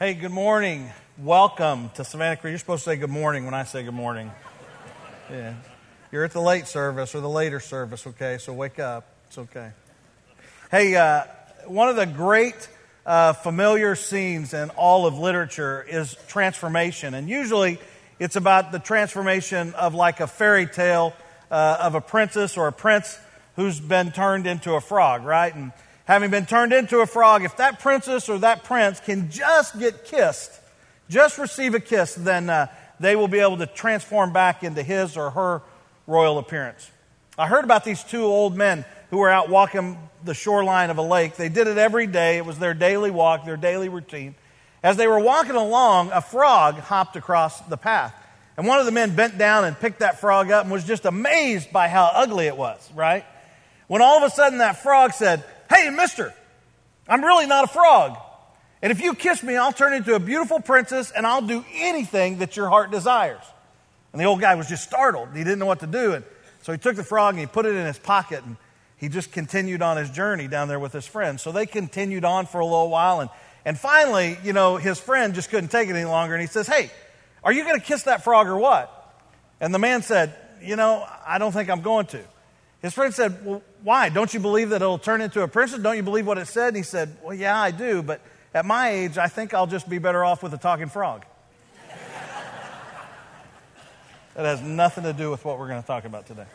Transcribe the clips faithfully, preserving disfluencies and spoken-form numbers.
Hey, good morning. Welcome to Savannah Creek. You're supposed to say good morning when I say good morning. Yeah. You're at the late service or the later service, okay? So wake up. It's okay. Hey, uh, one of the great uh, familiar scenes in all of literature is transformation. And usually it's about the transformation of like a fairy tale uh, of a princess or a prince who's been turned into a frog, right? And having been turned into a frog, if that princess or that prince can just get kissed, just receive a kiss, then uh, they will be able to transform back into his or her royal appearance. I heard about these two old men who were out walking the shoreline of a lake. They did it every day. It was their daily walk, their daily routine. As they were walking along, a frog hopped across the path. And one of the men bent down and picked that frog up and was just amazed by how ugly it was, right? When all of a sudden that frog said, "Hey, mister, I'm really not a frog. And if you kiss me, I'll turn into a beautiful princess and I'll do anything that your heart desires." And the old guy was just startled. He didn't know what to do. And so he took the frog and he put it in his pocket and he just continued on his journey down there with his friend. So they continued on for a little while. And, and finally, you know, his friend just couldn't take it any longer. And he says, "Hey, are you going to kiss that frog or what?" And the man said, "You know, I don't think I'm going to." His friend said, "Well, why? Don't you believe that it'll turn into a princess? Don't you believe what it said?" And he said, "Well, yeah, I do, but at my age, I think I'll just be better off with a talking frog." That has nothing to do with what we're going to talk about today.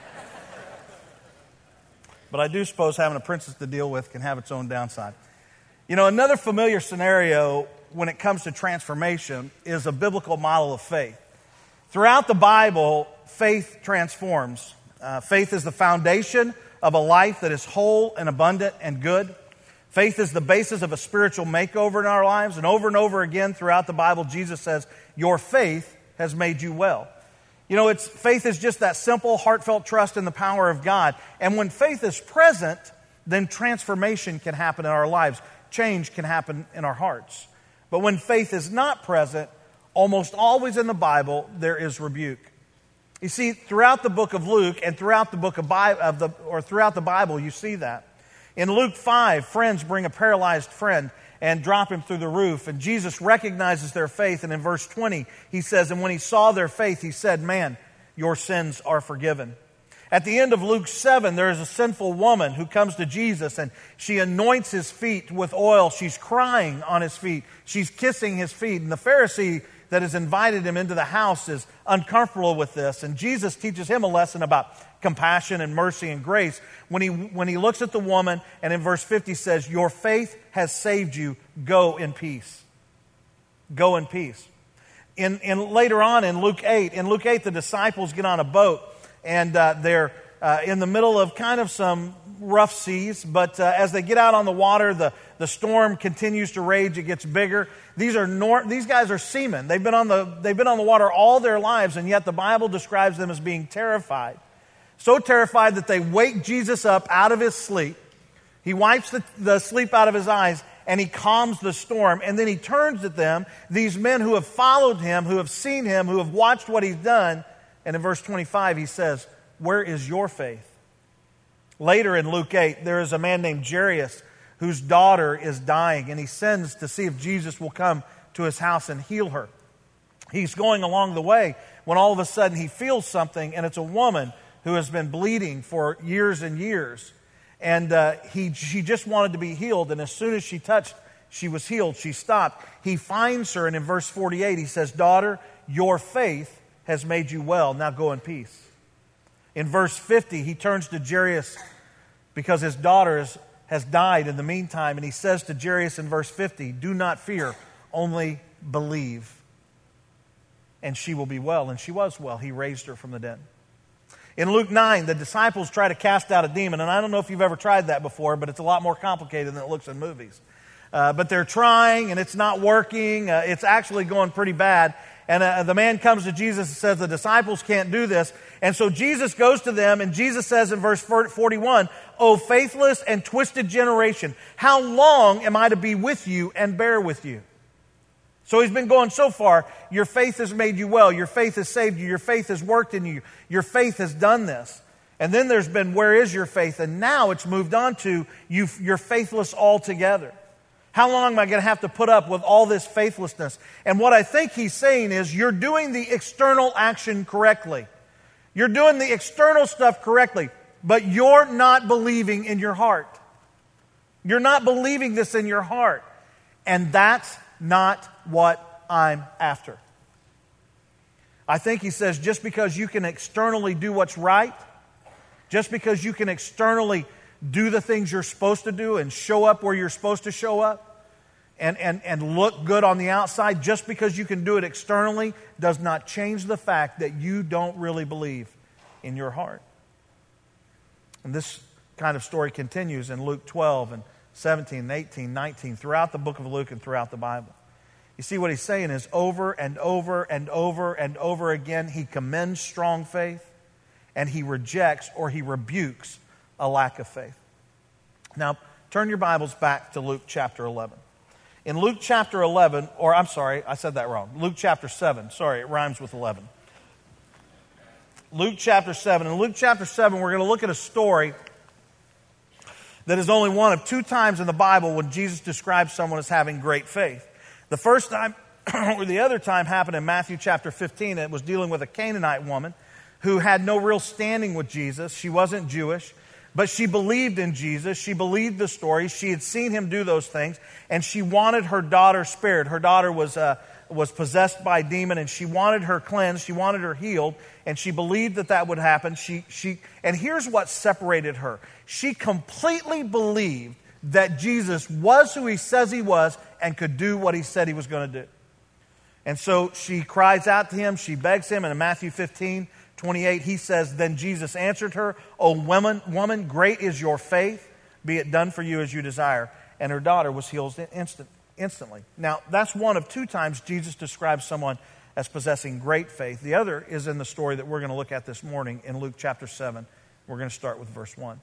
But I do suppose having a princess to deal with can have its own downside. You know, another familiar scenario when it comes to transformation is a biblical model of faith. Throughout the Bible, faith transforms. Uh, faith is the foundation of a life that is whole and abundant and good. Faith is the basis of a spiritual makeover in our lives. And over and over again throughout the Bible, Jesus says, "Your faith has made you well." You know, it's faith is just that simple, heartfelt trust in the power of God. And when faith is present, then transformation can happen in our lives. Change can happen in our hearts. But when faith is not present, almost always in the Bible, there is rebuke. You see, throughout the book of Luke and throughout the book of Bible, of the, or throughout the Bible, you see that. In Luke five, friends bring a paralyzed friend and drop him through the roof. And Jesus recognizes their faith. And in verse twenty, he says, "And when he saw their faith, he said, 'Man, your sins are forgiven.'" At the end of Luke seven, there is a sinful woman who comes to Jesus and she anoints his feet with oil. She's crying on his feet. She's kissing his feet. And the Pharisee that has invited him into the house is uncomfortable with this. And Jesus teaches him a lesson about compassion and mercy and grace when he when he looks at the woman and in verse fifty says, "Your faith has saved you. Go in peace." Go in peace. In, in later on in Luke eight, in Luke eight, the disciples get on a boat and uh, they're uh, in the middle of kind of some rough seas. But uh, as they get out on the water, the, the storm continues to rage. It gets bigger. These are nor- these guys are seamen. They've been on the they've been on the water all their lives, and yet the Bible describes them as being terrified. So terrified that they wake Jesus up out of his sleep. He wipes the, the sleep out of his eyes and he calms the storm. And then he turns to them, these men who have followed him, who have seen him, who have watched what he's done. And in verse twenty-five, he says, "Where is your faith?" Later in Luke eight, there is a man named Jairus whose daughter is dying. And he sends to see if Jesus will come to his house and heal her. He's going along the way when all of a sudden he feels something, and it's a woman who has been bleeding for years and years. And uh, he, she just wanted to be healed. And as soon as she touched, she was healed. She stopped. He finds her, and in verse forty-eight, he says, "Daughter, your faith has made you well. Now go in peace." In verse fifty, he turns to Jairus because his daughter is, has died in the meantime. And he says to Jairus in verse fifty, "Do not fear, only believe, and she will be well." And she was well. He raised her from the dead. In Luke nine, the disciples try to cast out a demon. And I don't know if you've ever tried that before, but it's a lot more complicated than it looks in movies. Uh, but they're trying, and it's not working. Uh, it's actually going pretty bad. And uh, the man comes to Jesus and says, the disciples can't do this. And so Jesus goes to them, and Jesus says in verse forty-one, "O faithless and twisted generation, how long am I to be with you and bear with you?" So he's been going so far. Your faith has made you well. Your faith has saved you. Your faith has worked in you. Your faith has done this. And then there's been, where is your faith? And now it's moved on to, you, you're faithless altogether. How long am I going to have to put up with all this faithlessness? And what I think he's saying is, you're doing the external action correctly. You're doing the external stuff correctly, but you're not believing in your heart. You're not believing this in your heart. And that's not what I'm after. I think he says, just because you can externally do what's right, just because you can externally do the things you're supposed to do and show up where you're supposed to show up and, and, and look good on the outside, just because you can do it externally does not change the fact that you don't really believe in your heart. And this kind of story continues in Luke twelve and seventeen and eighteen, nineteen, throughout the book of Luke and throughout the Bible. You see, what he's saying is, over and over and over and over again, he commends strong faith and he rejects or he rebukes a lack of faith. Now, turn your Bibles back to Luke chapter eleven. In Luke chapter eleven, or I'm sorry, I said that wrong. Luke chapter seven. Sorry, it rhymes with eleven. Luke chapter seven. In Luke chapter seven, we're going to look at a story that is only one of two times in the Bible when Jesus describes someone as having great faith. The first time, or the other time, happened in Matthew chapter fifteen. It was dealing with a Canaanite woman who had no real standing with Jesus. She wasn't Jewish, but she believed in Jesus. She believed the story. She had seen him do those things, and she wanted her daughter spared. Her daughter was uh, was possessed by a demon, and she wanted her cleansed. She wanted her healed, and she believed that that would happen. She she and here's what separated her. She completely believed that Jesus was who he says he was and could do what he said he was going to do. And so she cries out to him. She begs him. And in Matthew fifteen twenty-eight, he says, "Then Jesus answered her, 'O woman, woman, great is your faith. Be it done for you as you desire.' And her daughter was healed instant, instantly." Now, that's one of two times Jesus describes someone as possessing great faith. The other is in the story that we're going to look at this morning in Luke chapter seven. We're going to start with verse one.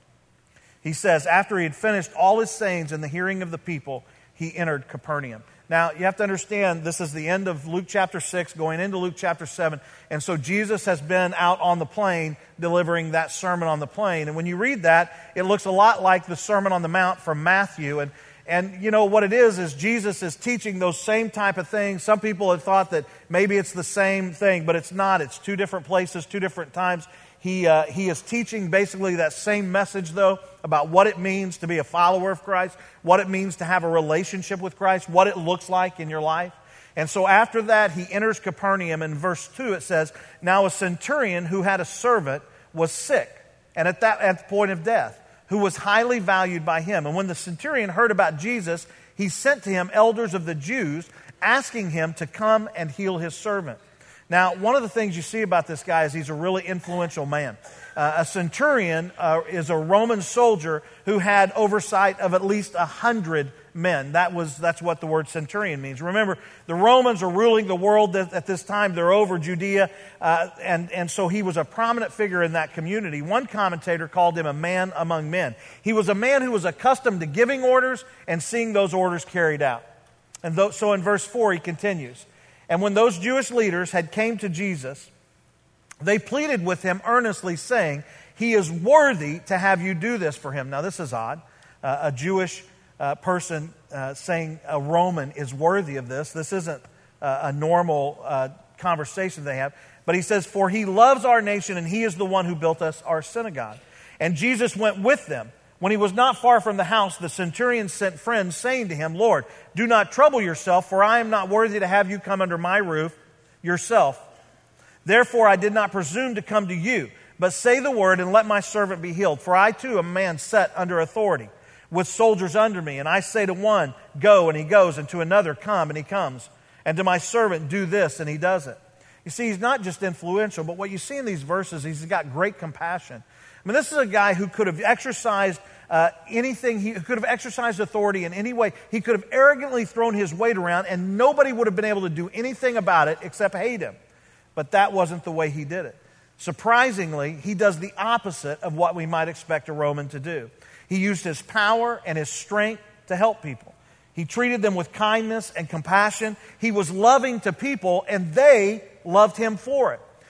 He says, after he had finished all his sayings in the hearing of the people, he entered Capernaum. Now, you have to understand, this is the end of Luke chapter six, going into Luke chapter seven. And so Jesus has been out on the plain delivering that sermon on the plain. And when you read that, it looks a lot like the Sermon on the Mount from Matthew. And, and you know, what it is, is Jesus is teaching those same type of things. Some people have thought that maybe it's the same thing, but it's not. It's two different places, two different times. He, uh, he is teaching basically that same message, though, about what it means to be a follower of Christ, what it means to have a relationship with Christ, what it looks like in your life. And so after that, he enters Capernaum. In verse two, it says, "Now a centurion who had a servant was sick, and at that at the point of death, who was highly valued by him. And when the centurion heard about Jesus, he sent to him elders of the Jews, asking him to come and heal his servant." Now, one of the things you see about this guy is he's a really influential man. Uh, a centurion uh, is a Roman soldier who had oversight of at least a hundred men. That was that's what the word centurion means. Remember, the Romans are ruling the world at this time. They're over Judea, uh, and, and so he was a prominent figure in that community. One commentator called him a man among men. He was a man who was accustomed to giving orders and seeing those orders carried out. And th- so in verse four, he continues, "And when those Jewish leaders had came to Jesus, they pleaded with him earnestly, saying, 'He is worthy to have you do this for him.'" Now, this is odd. Uh, a Jewish uh, person uh, saying a Roman is worthy of this. This isn't uh, a normal uh, conversation they have. But he says, "For he loves our nation, and he is the one who built us our synagogue." And Jesus went with them. When he was not far from the house, the centurion sent friends, saying to him, "Lord, do not trouble yourself, for I am not worthy to have you come under my roof yourself. Therefore I did not presume to come to you, but say the word and let my servant be healed. For I too am a man set under authority, with soldiers under me. And I say to one, 'Go,' and he goes, and to another, 'Come,' and he comes. And to my servant, 'Do this,' and he does it." You see, he's not just influential, but what you see in these verses, he's got great compassion. I mean, this is a guy who could have exercised uh, anything, he could have exercised authority in any way. He could have arrogantly thrown his weight around, and nobody would have been able to do anything about it except hate him. But that wasn't the way he did it. Surprisingly, he does the opposite of what we might expect a Roman to do. He used his power and his strength to help people. He treated them with kindness and compassion. He was loving to people, and they loved him for it.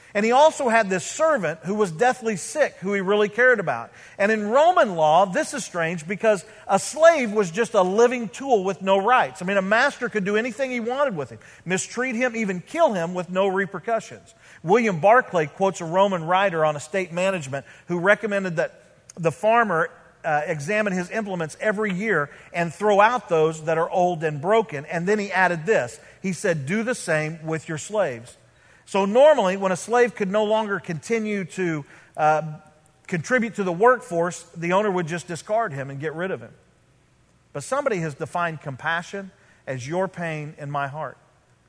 And he also had this servant who was deathly sick, who he really cared about. And in Roman law, this is strange because a slave was just a living tool with no rights. I mean, a master could do anything he wanted with him, mistreat him, even kill him with no repercussions. William Barclay quotes a Roman writer on estate management who recommended that the farmer uh, examine his implements every year and throw out those that are old and broken. And then he added this. He said, do the same with your slaves. So normally, when a slave could no longer continue to uh, contribute to the workforce, the owner would just discard him and get rid of him. But somebody has defined compassion as your pain in my heart.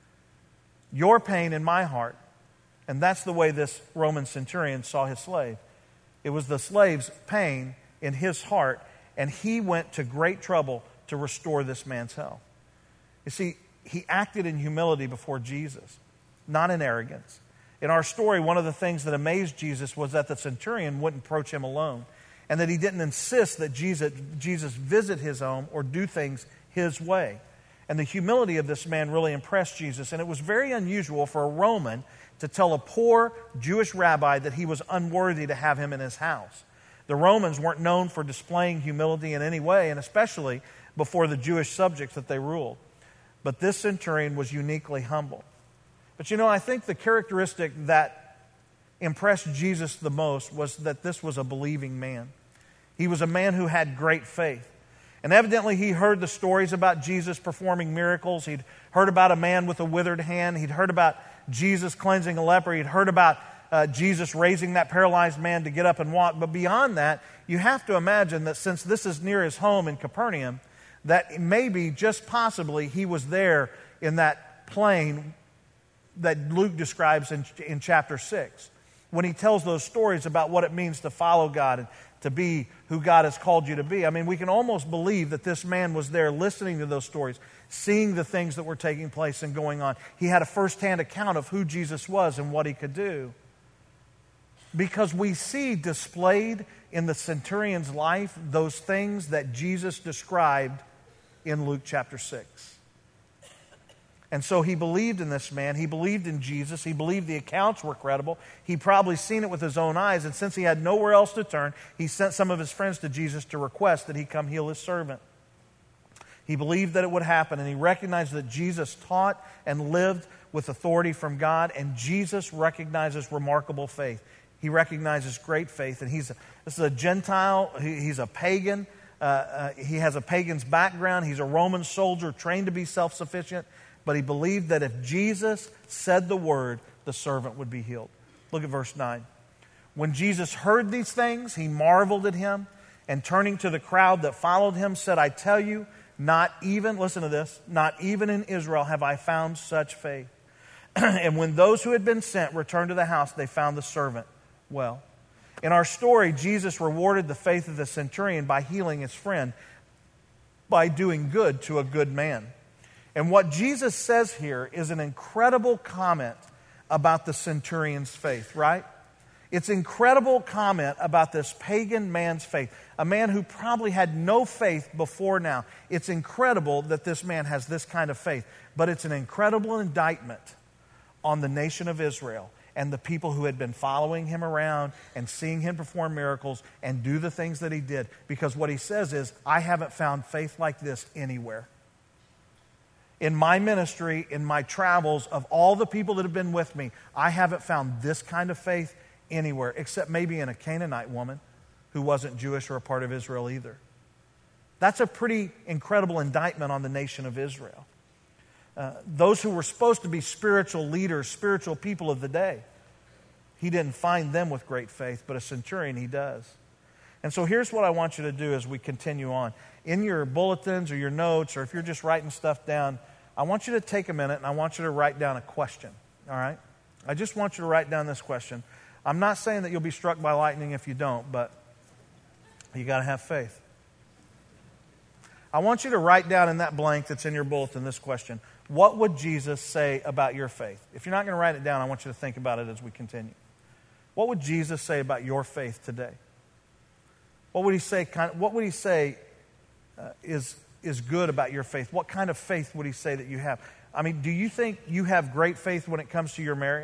Your pain in my heart. And that's the way this Roman centurion saw his slave. It was the slave's pain in his heart, and he went to great trouble to restore this man's health. You see, he acted in humility before Jesus, not in arrogance. In our story, one of the things that amazed Jesus was that the centurion wouldn't approach him alone, and that he didn't insist that Jesus, Jesus visit his home or do things his way. And the humility of this man really impressed Jesus, and it was very unusual for a Roman to tell a poor Jewish rabbi that he was unworthy to have him in his house. The Romans weren't known for displaying humility in any way, and especially before the Jewish subjects that they ruled. But this centurion was uniquely humble. But you know, I think the characteristic that impressed Jesus the most was that this was a believing man. He was a man who had great faith. And evidently he heard the stories about Jesus performing miracles. He'd heard about a man with a withered hand. He'd heard about Jesus cleansing a leper. He'd heard about uh, Jesus raising that paralyzed man to get up and walk. But beyond that, you have to imagine that since this is near his home in Capernaum, that maybe, just possibly, he was there in that plain that Luke describes in, in chapter six, when he tells those stories about what it means to follow God and to be who God has called you to be. I mean, we can almost believe that this man was there listening to those stories, seeing the things that were taking place and going on. He had a firsthand account of who Jesus was and what he could do. Because we see displayed in the centurion's life those things that Jesus described in Luke chapter six. And so he believed in this man. He believed in Jesus. He believed the accounts were credible. He'd probably seen it with his own eyes. And since he had nowhere else to turn, he sent some of his friends to Jesus to request that he come heal his servant. He believed that it would happen, and he recognized that Jesus taught and lived with authority from God, and Jesus recognizes remarkable faith. He recognizes great faith, and he's a, this is a Gentile. He, he's a pagan. Uh, uh, he has a pagan's background. He's a Roman soldier trained to be self-sufficient. But he believed that if Jesus said the word, the servant would be healed. Look at verse nine. When Jesus heard these things, he marveled at him, and turning to the crowd that followed him, said, I tell you, not even, listen to this, not even in Israel have I found such faith. And when those who had been sent returned to the house, they found the servant well. In our story, Jesus rewarded the faith of the centurion by healing his friend, by doing good to a good man. And what Jesus says here is an incredible comment about the centurion's faith, right? It's an incredible comment about this pagan man's faith, a man who probably had no faith before now. It's incredible that this man has this kind of faith, but it's an incredible indictment on the nation of Israel and the people who had been following him around and seeing him perform miracles and do the things that he did. Because what he says is, I haven't found faith like this anywhere. In my ministry, in my travels, of all the people that have been with me, I haven't found this kind of faith anywhere, except maybe in a Canaanite woman who wasn't Jewish or a part of Israel either. That's a pretty incredible indictment on the nation of Israel. Uh, those who were supposed to be spiritual leaders, spiritual people of the day, he didn't find them with great faith, but a centurion he does. And so here's what I want you to do as we continue on. In your bulletins or your notes, or if you're just writing stuff down, I want you to take a minute and I want you to write down a question, all right? I just want you to write down this question. I'm not saying that you'll be struck by lightning if you don't, but you got to have faith. I want you to write down in that blank that's in your bulletin this question. What would Jesus say about your faith? If you're not going to write it down, I want you to think about it as we continue. What would Jesus say about your faith today? What would he say? What would he say uh, is is good about your faith? What kind of faith would he say that you have? I mean, do you think you have great faith when it comes to your marriage?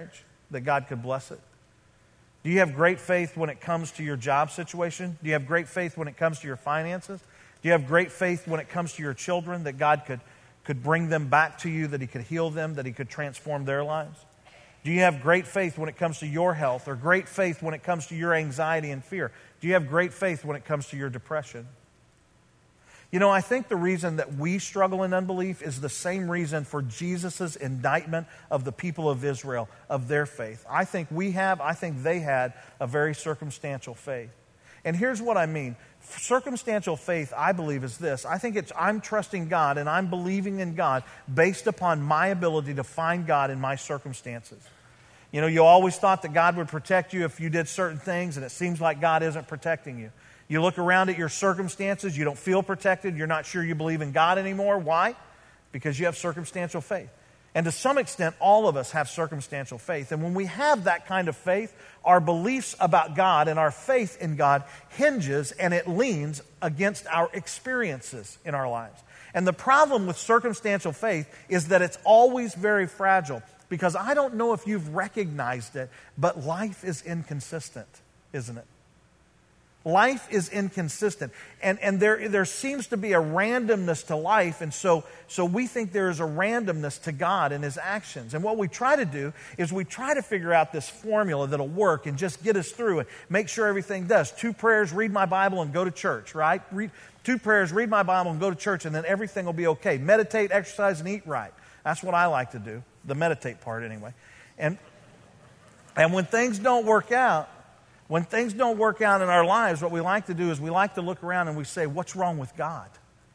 that God could bless it? Do you have great faith when it comes to your job situation? Do you have great faith when it comes to your finances? Do you have great faith when it comes to your children, that God could, could bring them back to you, that He could heal them, that He could transform their lives? Do you have great faith when it comes to your health, or great faith when it comes to your anxiety and fear? Do you have great faith when it comes to your depression? You know, I think the reason that we struggle in unbelief is the same reason for Jesus' indictment of the people of Israel, of their faith. I think we have, I think they had a very circumstantial faith. And here's what I mean. Circumstantial faith, I believe, is this. I think it's I'm trusting God and I'm believing in God based upon my ability to find God in my circumstances. You know, you always thought that God would protect you if you did certain things, and it seems like God isn't protecting you. You look around at your circumstances, you don't feel protected, you're not sure you believe in God anymore. Why? Because you have circumstantial faith. And to some extent, all of us have circumstantial faith. And when we have that kind of faith, our beliefs about God and our faith in God hinges and it leans against our experiences in our lives. And the problem with circumstantial faith is that it's always very fragile, because I don't know if you've recognized it, but life is inconsistent, isn't it? Life is inconsistent, and, and there, there seems to be a randomness to life, and so, so we think there is a randomness to God and His actions. And what we try to do is we try to figure out this formula that'll work and just get us through and make sure everything does. Two prayers, read my Bible, and go to church, right? Read, two prayers, read my Bible, and go to church, and then everything will be okay. Meditate, exercise, and eat right. That's what I like to do, the meditate part anyway. And, and when things don't work out, When things don't work out in our lives, what we like to do is we like to look around and we say, what's wrong with God?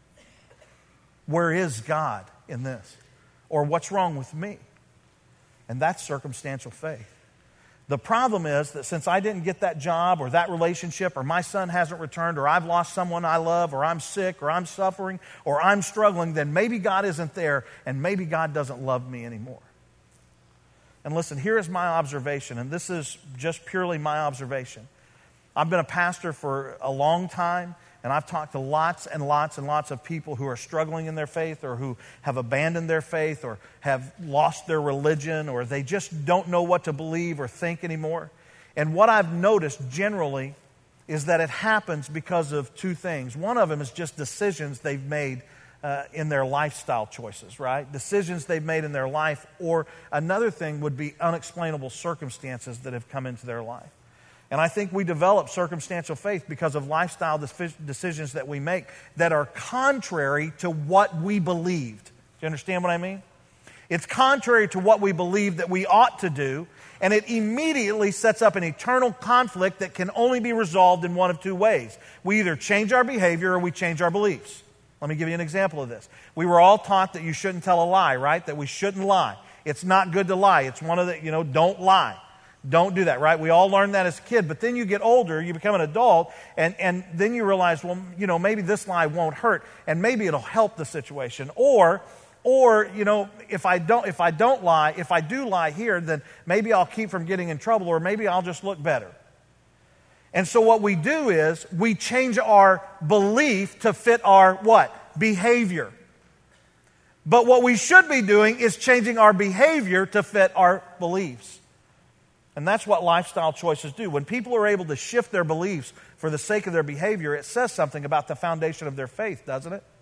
Where is God in this? Or what's wrong with me? And that's circumstantial faith. The problem is that since I didn't get that job or that relationship, or my son hasn't returned, or I've lost someone I love, or I'm sick, or I'm suffering, or I'm struggling, then maybe God isn't there, and maybe God doesn't love me anymore. And listen, here is my observation, and this is just purely my observation. I've been a pastor for a long time, and I've talked to lots and lots and lots of people who are struggling in their faith, or who have abandoned their faith, or have lost their religion, or they just don't know what to believe or think anymore. And what I've noticed generally is that it happens because of two things. One of them is just decisions they've made Uh, in their lifestyle choices, right? Decisions they've made in their life. Or another thing would be unexplainable circumstances that have come into their life. And I think we develop circumstantial faith because of lifestyle decisions that we make that are contrary to what we believed. Do you understand what I mean? It's contrary to what we believe that we ought to do, and it immediately sets up an eternal conflict that can only be resolved in one of two ways. We either change our behavior or we change our beliefs. Let me give you an example of this. We were all taught that you shouldn't tell a lie, right? That we shouldn't lie. It's not good to lie. It's one of the, you know, don't lie. Don't do that, right? We all learned that as a kid, but then you get older, you become an adult, and, and then you realize, well, you know, maybe this lie won't hurt, and maybe it'll help the situation. Or, or, you know, if I don't, if I don't lie, if I do lie here, then maybe I'll keep from getting in trouble, or maybe I'll just look better. And so what we do is we change our belief to fit our what? Behavior. But what we should be doing is changing our behavior to fit our beliefs. And that's what lifestyle choices do. When people are able to shift their beliefs for the sake of their behavior, it says something about the foundation of their faith, doesn't it?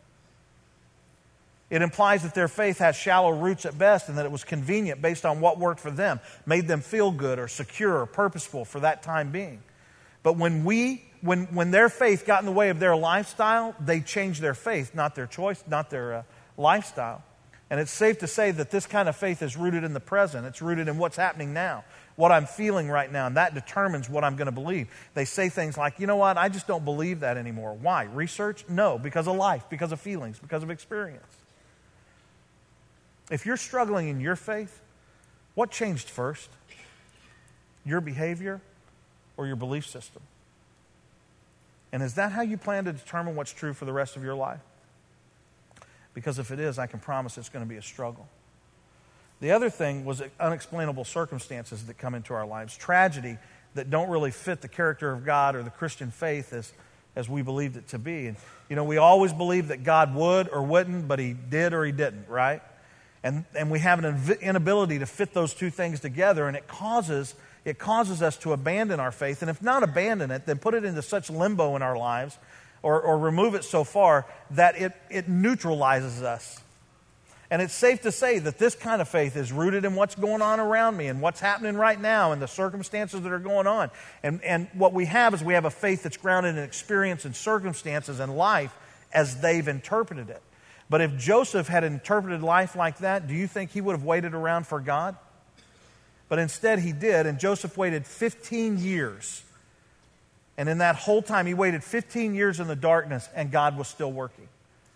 It implies that their faith has shallow roots at best, and that it was convenient based on what worked for them, made them feel good or secure or purposeful for that time being. But when we, when when their faith got in the way of their lifestyle, they changed their faith, not their choice, not their uh, lifestyle. And it's safe to say that this kind of faith is rooted in the present. It's rooted in what's happening now, what I'm feeling right now, and that determines what I'm going to believe. They say things like, you know what, I just don't believe that anymore. Why? Research? No, because of life, because of feelings, because of experience. If you're struggling in your faith, what changed first? Your behavior or your belief system? And is that how you plan to determine what's true for the rest of your life? Because if it is, I can promise it's going to be a struggle. The other thing was unexplainable circumstances that come into our lives. Tragedy that don't really fit the character of God or the Christian faith as, as we believed it to be. And, you know, we always believed that God would or wouldn't, but He did or He didn't, right? And, and we have an inability to fit those two things together, and it causes, it causes us to abandon our faith. And if not abandon it, then put it into such limbo in our lives, or, or remove it so far that it, it neutralizes us. And it's safe to say that this kind of faith is rooted in what's going on around me and what's happening right now and the circumstances that are going on. And, and what we have is we have a faith that's grounded in experience and circumstances and life as they've interpreted it. But if Joseph had interpreted life like that, do you think he would have waited around for God? But instead he did, and Joseph waited fifteen years. And in that whole time, he waited fifteen years in the darkness, and God was still working.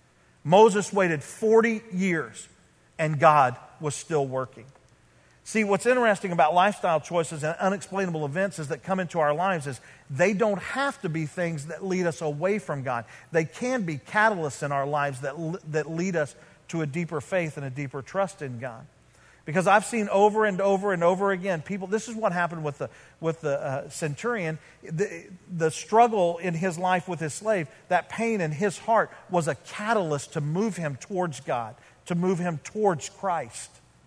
Moses waited forty years, and God was still working. See, what's interesting about lifestyle choices and unexplainable events is that come into our lives is they don't have to be things that lead us away from God. They can be catalysts in our lives that, that lead us to a deeper faith and a deeper trust in God. Because I've seen over and over and over again, people, this is what happened with the, with the uh, centurion. The, the struggle in his life with his slave, that pain in his heart was a catalyst to move him towards God, to move him towards Christ.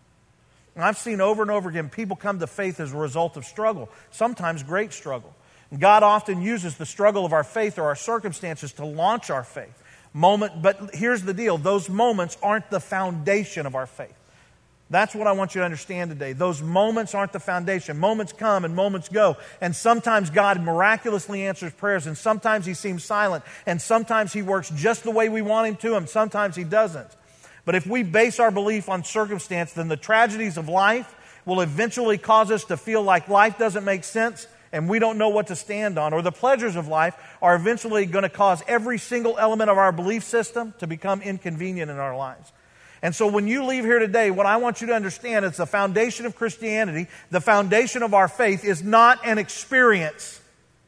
And I've seen over and over again people come to faith as a result of struggle, sometimes great struggle. And God often uses the struggle of our faith or our circumstances to launch our faith. Moment, but here's the deal, those moments aren't the foundation of our faith. That's what I want you to understand today. Those moments aren't the foundation. Moments come and moments go. And sometimes God miraculously answers prayers, and sometimes He seems silent, and sometimes He works just the way we want Him to, and sometimes He doesn't. But if we base our belief on circumstance, then the tragedies of life will eventually cause us to feel like life doesn't make sense and we don't know what to stand on. Or the pleasures of life are eventually going to cause every single element of our belief system to become inconvenient in our lives. And so when you leave here today, what I want you to understand is the foundation of Christianity, the foundation of our faith is not an experience.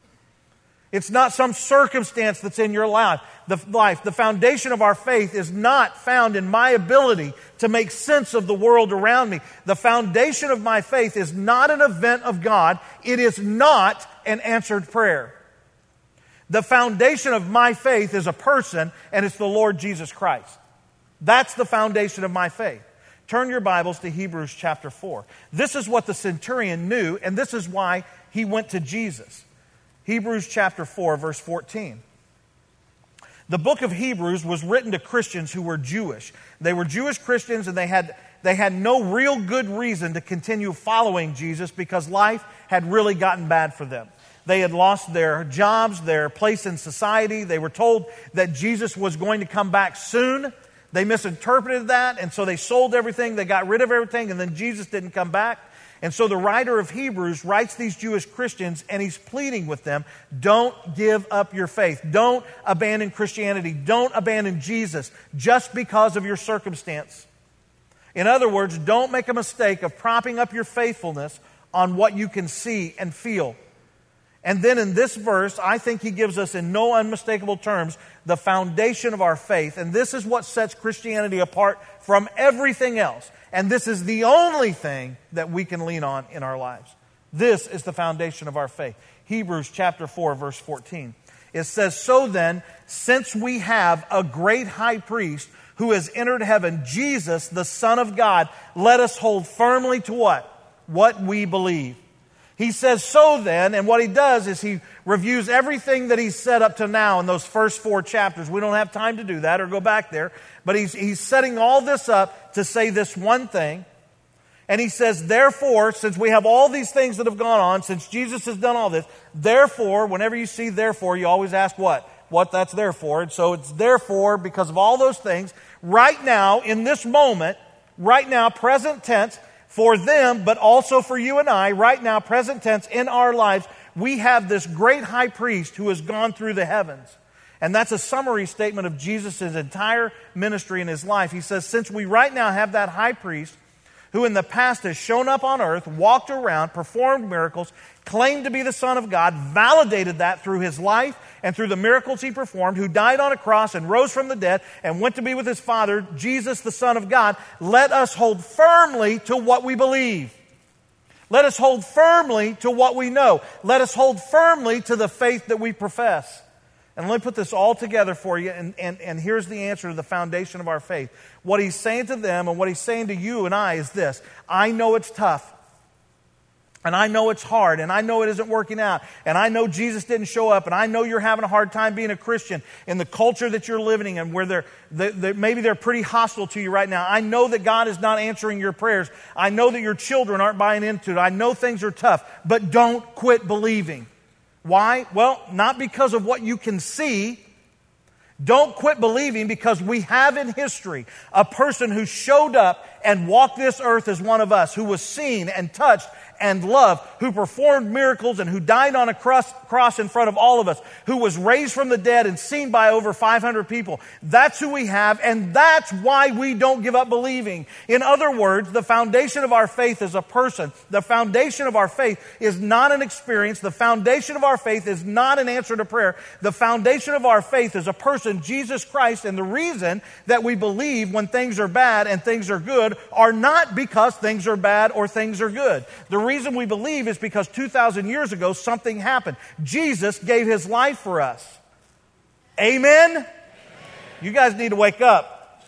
It's not some circumstance that's in your life. The life. The foundation of our faith is not found in my ability to make sense of the world around me. The foundation of my faith is not an event of God. It is not an answered prayer. The foundation of my faith is a person, and it's the Lord Jesus Christ. That's the foundation of my faith. Turn your Bibles to Hebrews chapter four. This is what the centurion knew, and this is why he went to Jesus. Hebrews chapter four, verse fourteen. The book of Hebrews was written to Christians who were Jewish. They were Jewish Christians, and they had, they had no real good reason to continue following Jesus because life had really gotten bad for them. They had lost their jobs, their place in society. They were told that Jesus was going to come back soon. They misinterpreted that, and so they sold everything, they got rid of everything, and then Jesus didn't come back. And so the writer of Hebrews writes these Jewish Christians, and he's pleading with them, don't give up your faith. Don't abandon Christianity. Don't abandon Jesus just because of your circumstance. In other words, don't make a mistake of propping up your faithfulness on what you can see and feel. And then in this verse, I think he gives us in no unmistakable terms the foundation of our faith. And this is what sets Christianity apart from everything else. And this is the only thing that we can lean on in our lives. This is the foundation of our faith. Hebrews chapter four, verse fourteen. It says, so then, since we have a great high priest who has entered heaven, Jesus, the Son of God, let us hold firmly to what? What we believe. He says, so then, and what he does is he reviews everything that he's said up to now in those first four chapters. We don't have time to do that or go back there. But he's, he's setting all this up to say this one thing. And he says, therefore, since we have all these things that have gone on, since Jesus has done all this, therefore, whenever you see therefore, you always ask what? What that's there for. And so it's therefore, because of all those things, right now, in this moment, right now, present tense, for them, but also for you and I, right now, present tense, in our lives, we have this great high priest who has gone through the heavens. And that's a summary statement of Jesus' entire ministry in his life. He says, since we right now have that high priest who in the past has shown up on earth, walked around, performed miracles, claimed to be the Son of God, validated that through his life and through the miracles he performed, who died on a cross and rose from the dead and went to be with his Father, Jesus, the Son of God, let us hold firmly to what we believe. Let us hold firmly to what we know. Let us hold firmly to the faith that we profess. And let me put this all together for you, and, and, and here's the answer to the foundation of our faith. What he's saying to them and what he's saying to you and I is this: I know it's tough. And I know it's hard, and I know it isn't working out, and I know Jesus didn't show up, and I know you're having a hard time being a Christian in the culture that you're living in, where they're, they, they, maybe they're pretty hostile to you right now. I know that God is not answering your prayers. I know that your children aren't buying into it. I know things are tough, but don't quit believing. Why? Well, not because of what you can see. Don't quit believing because we have in history a person who showed up and walked this earth as one of us, who was seen and touched and loved, who performed miracles and who died on a cross, cross in front of all of us, who was raised from the dead and seen by over five hundred people. That's who we have, and that's why we don't give up believing. In other words, the foundation of our faith is a person. The foundation of our faith is not an experience. The foundation of our faith is not an answer to prayer. The foundation of our faith is a person, Jesus Christ, and the reason that we believe when things are bad and things are good are not because things are bad or things are good. The reason we believe is because two thousand years ago something happened. Jesus gave his life for us. Amen? Amen. You guys need to wake up.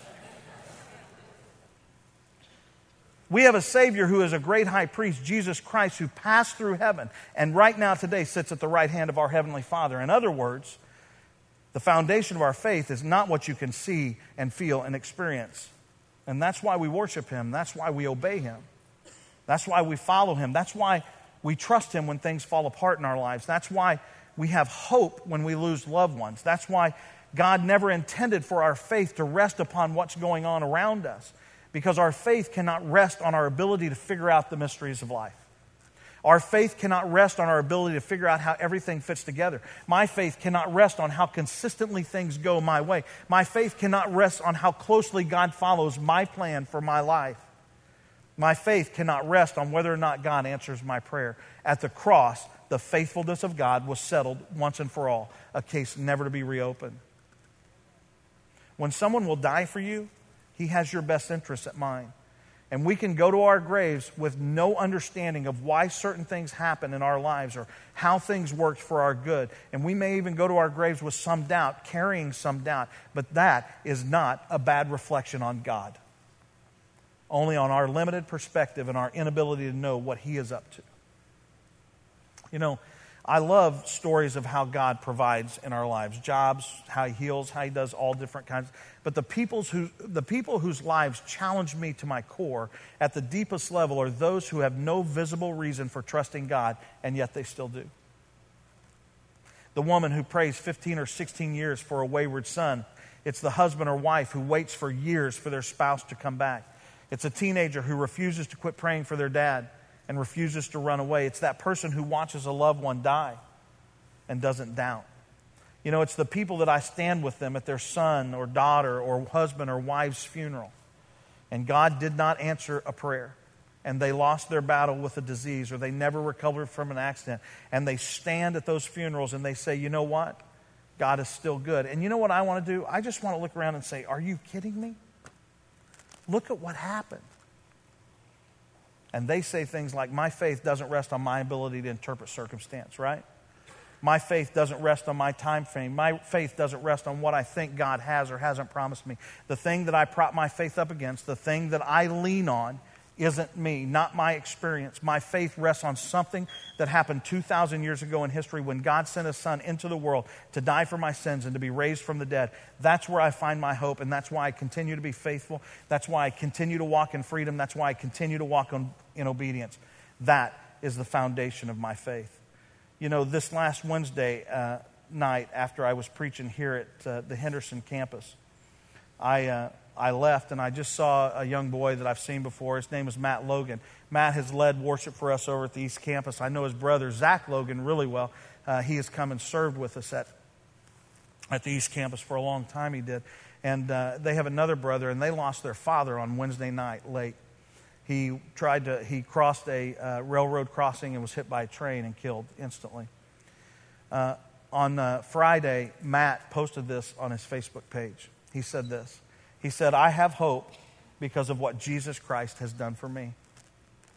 We have a Savior who is a great high priest, Jesus Christ, who passed through heaven and right now today sits at the right hand of our Heavenly Father. In other words, the foundation of our faith is not what you can see and feel and experience. And that's why we worship him. That's why we obey him. That's why we follow him. That's why we trust him when things fall apart in our lives. That's why we have hope when we lose loved ones. That's why God never intended for our faith to rest upon what's going on around us, because our faith cannot rest on our ability to figure out the mysteries of life. Our faith cannot rest on our ability to figure out how everything fits together. My faith cannot rest on how consistently things go my way. My faith cannot rest on how closely God follows my plan for my life. My faith cannot rest on whether or not God answers my prayer. At the cross, the faithfulness of God was settled once and for all, a case never to be reopened. When someone will die for you, he has your best interests at mind. And we can go to our graves with no understanding of why certain things happen in our lives or how things worked for our good. And we may even go to our graves with some doubt, carrying some doubt. But that is not a bad reflection on God. Only on our limited perspective and our inability to know what he is up to. You know, I love stories of how God provides in our lives. Jobs, how he heals, how he does all different kinds. But the, people's who, the people whose lives challenge me to my core at the deepest level are those who have no visible reason for trusting God, and yet they still do. The woman who prays fifteen or sixteen years for a wayward son. It's the husband or wife who waits for years for their spouse to come back. It's a teenager who refuses to quit praying for their dad and refuses to run away. It's that person who watches a loved one die and doesn't doubt. You know, it's the people that I stand with them at their son or daughter or husband or wife's funeral. And God did not answer a prayer. And they lost their battle with a disease, or they never recovered from an accident. And they stand at those funerals and they say, you know what? God is still good. And you know what I want to do? I just want to look around and say, are you kidding me? Look at what happened. And they say things like, my faith doesn't rest on my ability to interpret circumstance, right? My faith doesn't rest on my time frame. My faith doesn't rest on what I think God has or hasn't promised me. The thing that I prop my faith up against, the thing that I lean on, isn't me, not my experience. My faith rests on something that happened two thousand years ago in history when God sent his son into the world to die for my sins and to be raised from the dead. That's where I find my hope, and that's why I continue to be faithful. That's why I continue to walk in freedom. That's why I continue to walk on, in obedience. That is the foundation of my faith. You know, this last Wednesday uh, night after I was preaching here at uh, the Henderson campus, I... Uh, I left and I just saw a young boy that I've seen before. His name is Matt Logan. Matt has led worship for us over at the East Campus. I know his brother, Zach Logan, really well. Uh, he has come and served with us at, at the East Campus for a long time, he did. And uh, they have another brother, and they lost their father on Wednesday night late. He tried to, he crossed a uh, railroad crossing and was hit by a train and killed instantly. Uh, on uh, Friday, Matt posted this on his Facebook page. He said this. He said, I have hope because of what Jesus Christ has done for me.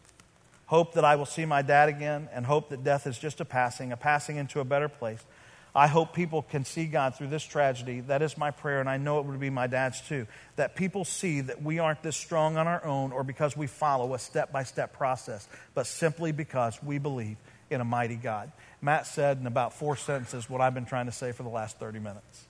Hope that I will see my dad again, and hope that death is just a passing, a passing into a better place. I hope people can see God through this tragedy. That is my prayer, and I know it would be my dad's too. That people see that we aren't this strong on our own or because we follow a step-by-step process, but simply because we believe in a mighty God. Matt said in about four sentences what I've been trying to say for the last thirty minutes.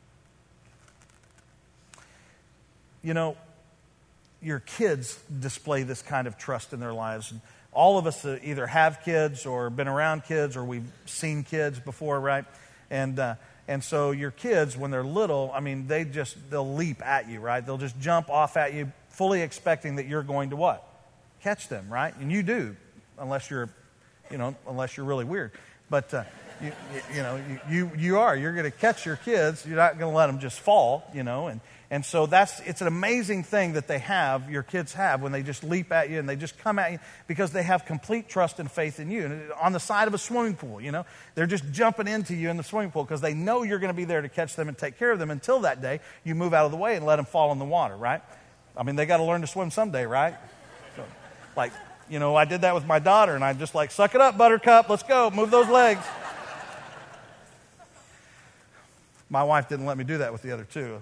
You know, your kids display this kind of trust in their lives. And all of us either have kids or been around kids or we've seen kids before, right? And uh, and so your kids, when they're little, I mean, they just, they'll leap at you, right? They'll just jump off at you, fully expecting that you're going to what? Catch them, right? And you do, unless you're, you know, unless you're really weird. But, uh, you, you, you know, you, you are. You're going to catch your kids. You're not going to let them just fall, you know, and And so that's, it's an amazing thing that they have, your kids have, when they just leap at you and they just come at you because they have complete trust and faith in you. And on the side of a swimming pool, you know, they're just jumping into you in the swimming pool because they know you're going to be there to catch them and take care of them until that day you move out of the way and let them fall in the water, right? I mean, they got to learn to swim someday, right? So, like, you know, I did that with my daughter and I just like, suck it up, Buttercup, let's go, move those legs. My wife didn't let me do that with the other two.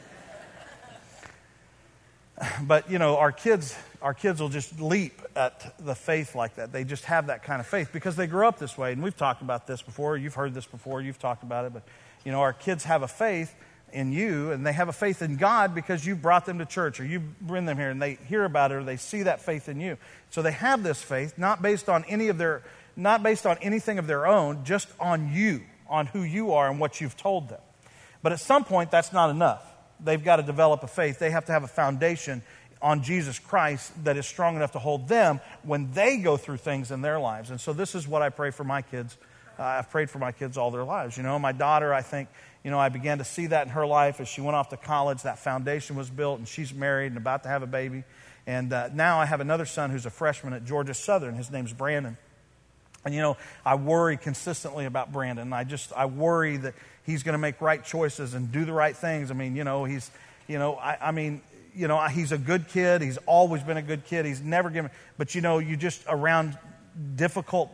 But, you know, our kids, our kids will just leap at the faith like that. They just have that kind of faith because they grew up this way. And we've talked about this before. You've heard this before. You've talked about it. But, you know, our kids have a faith in you and they have a faith in God because you brought them to church or you bring them here and they hear about it or they see that faith in you. So they have this faith not based on any of their, not based on anything of their own, just on you, on who you are and what you've told them. But at some point, that's not enough. They've got to develop a faith. They have to have a foundation on Jesus Christ that is strong enough to hold them when they go through things in their lives. And so this is what I pray for my kids. Uh, I've prayed for my kids all their lives. You know, my daughter, I think, you know, I began to see that in her life as she went off to college. That foundation was built and she's married and about to have a baby. And uh, now I have another son who's a freshman at Georgia Southern. His name's Brandon. And, you know, I worry consistently about Brandon. I just, I worry that he's going to make right choices and do the right things. I mean, you know, he's, you know, I, I mean, you know, he's a good kid. He's always been a good kid. He's never given, but, you know, you just around difficult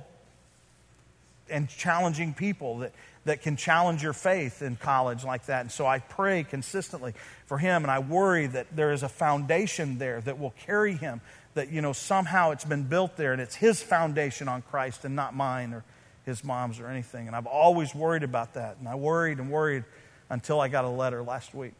and challenging people that, that can challenge your faith in college like that. And so I pray consistently for him, and I worry that there is a foundation there that will carry him, that, you know, somehow it's been built there and it's his foundation on Christ and not mine or his mom's or anything. And I've always worried about that. And I worried and worried until I got a letter last week.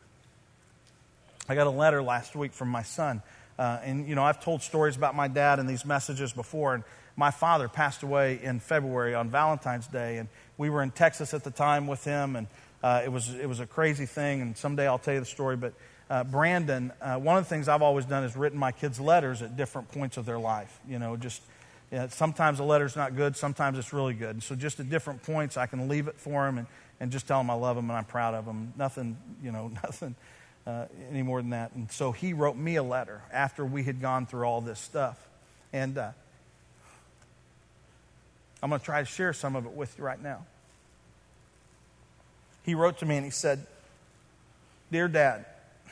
I got a letter last week from my son. Uh, and, you know, I've told stories about my dad in these messages before. And my father passed away in February on Valentine's Day. And we were in Texas at the time with him. And uh, it was it was a crazy thing. And someday I'll tell you the story. But uh, Brandon, uh, one of the things I've always done is written my kids letters at different points of their life. You know, just yeah, sometimes a letter's not good. Sometimes it's really good. So just at different points, I can leave it for him and, and just tell him I love him and I'm proud of him. Nothing, you know, nothing uh, any more than that. And so he wrote me a letter after we had gone through all this stuff. And uh, I'm going to try to share some of it with you right now. He wrote to me and he said, "Dear Dad,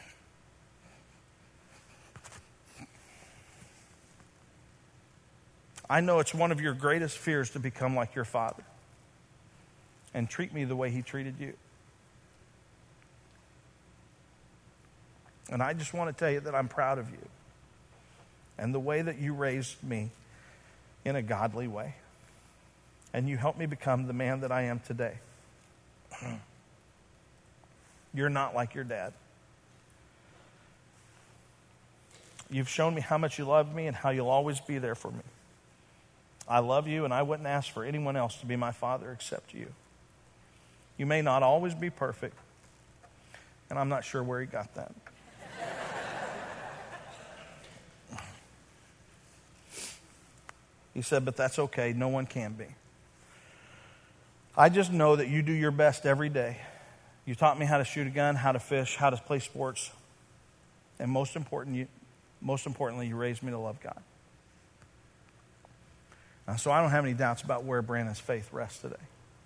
I know it's one of your greatest fears to become like your father and treat me the way he treated you. And I just want to tell you that I'm proud of you and the way that you raised me in a godly way. And you helped me become the man that I am today. You're not like your dad. You've shown me how much you love me and how you'll always be there for me. I love you, and I wouldn't ask for anyone else to be my father except you. You may not always be perfect, and I'm not sure where he got that. He said, but that's okay. No one can be. I just know that you do your best every day. You taught me how to shoot a gun, how to fish, how to play sports. And most important, you, most importantly, you raised me to love God. Uh, so I don't have any doubts about where Brandon's faith rests today.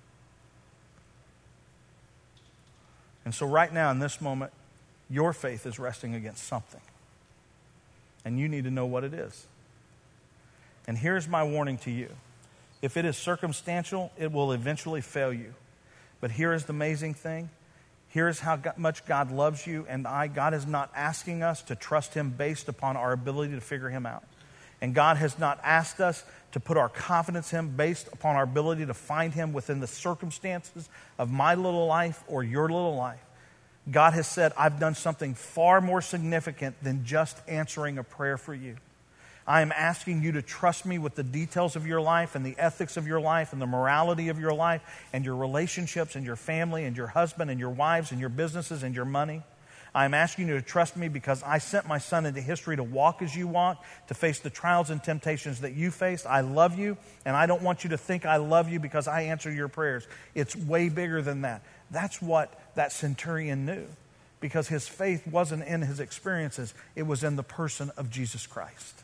And so right now in this moment, your faith is resting against something. And you need to know what it is. And here's my warning to you. If it is circumstantial, it will eventually fail you. But here is the amazing thing. Here is how much God loves you and I. God is not asking us to trust Him based upon our ability to figure Him out. And God has not asked us to put our confidence in Him based upon our ability to find Him within the circumstances of my little life or your little life. God has said, I've done something far more significant than just answering a prayer for you. I am asking you to trust me with the details of your life and the ethics of your life and the morality of your life and your relationships and your family and your husband and your wives and your businesses and your money. I am asking you to trust me because I sent my Son into history to walk as you walk, to face the trials and temptations that you faced. I love you, and I don't want you to think I love you because I answer your prayers. It's way bigger than that. That's what that centurion knew, because his faith wasn't in his experiences. It was in the person of Jesus Christ.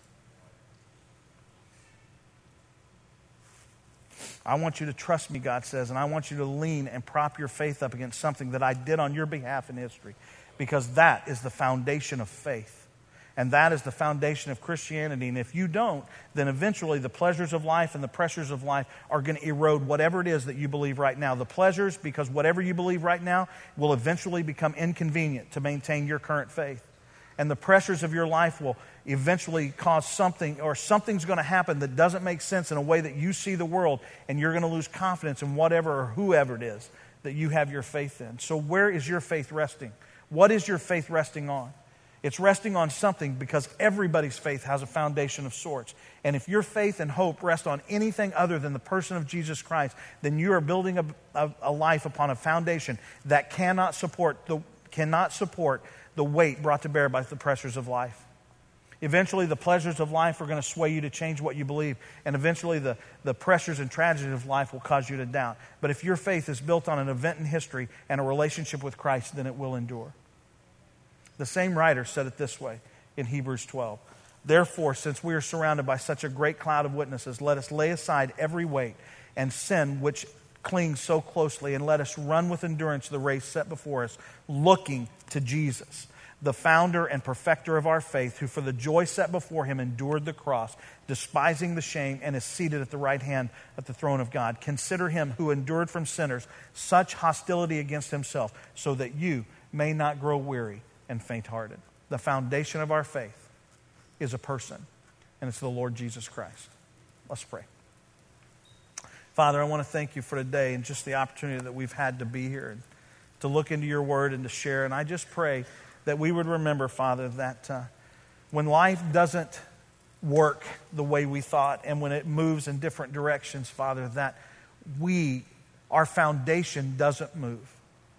I want you to trust me, God says, and I want you to lean and prop your faith up against something that I did on your behalf in history, because that is the foundation of faith. And that is the foundation of Christianity. And if you don't, then eventually the pleasures of life and the pressures of life are going to erode whatever it is that you believe right now. The pleasures, because whatever you believe right now will eventually become inconvenient to maintain your current faith. And the pressures of your life will eventually cause something, or something's going to happen that doesn't make sense in a way that you see the world, and you're going to lose confidence in whatever or whoever it is that you have your faith in. So where is your faith resting? What is your faith resting on? It's resting on something, because everybody's faith has a foundation of sorts. And if your faith and hope rest on anything other than the person of Jesus Christ, then you are building a, a, a life upon a foundation that cannot support the cannot support the weight brought to bear by the pressures of life. Eventually, the pleasures of life are going to sway you to change what you believe. And eventually, the, the pressures and tragedies of life will cause you to doubt. But if your faith is built on an event in history and a relationship with Christ, then it will endure. The same writer said it this way in Hebrews twelve. Therefore, since we are surrounded by such a great cloud of witnesses, let us lay aside every weight and sin which clings so closely, and let us run with endurance the race set before us, looking to Jesus, the founder and perfecter of our faith, who for the joy set before Him endured the cross, despising the shame, and is seated at the right hand at the throne of God. Consider Him who endured from sinners such hostility against Himself, so that you may not grow weary and faint-hearted. The foundation of our faith is a person, and it's the Lord Jesus Christ. Let's pray. Father, I want to thank you for today and just the opportunity that we've had to be here and to look into your word and to share. And I just pray that we would remember, Father, that uh, when life doesn't work the way we thought, and when it moves in different directions, Father, that we, our foundation doesn't move.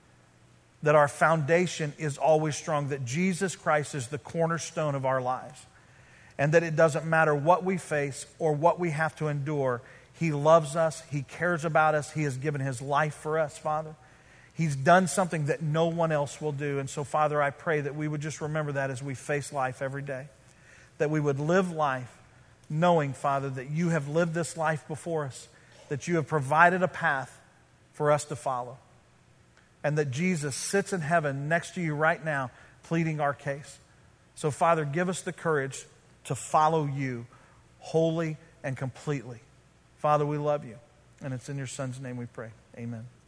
That our foundation is always strong, that Jesus Christ is the cornerstone of our lives. And that it doesn't matter what we face or what we have to endure, He loves us, He cares about us, He has given His life for us, Father. He's done something that no one else will do. And so, Father, I pray that we would just remember that as we face life every day. That we would live life knowing, Father, that you have lived this life before us, that you have provided a path for us to follow. And that Jesus sits in heaven next to you right now, pleading our case. So, Father, give us the courage to follow you wholly and completely. Father, we love you. And it's in your Son's name we pray. Amen.